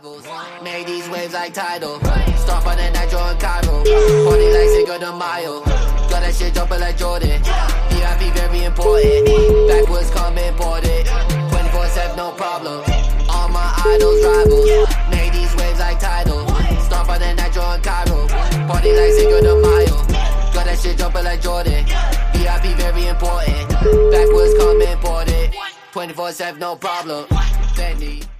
rivals. Made these waves like tidal. Start by the Nitro and Cairo. Party like Cinco de Mayo. Got that shit jumping like Jordan. VIP very important. Backwoods come imported. 24/7 no problem. All my idols rivals. Made these waves like tidal. Start by the Nitro and Cairo. Party like Cinco de Mayo. Got that shit jumping like Jordan. VIP very important. Backwoods come imported. 24/7 no problem. Fendi.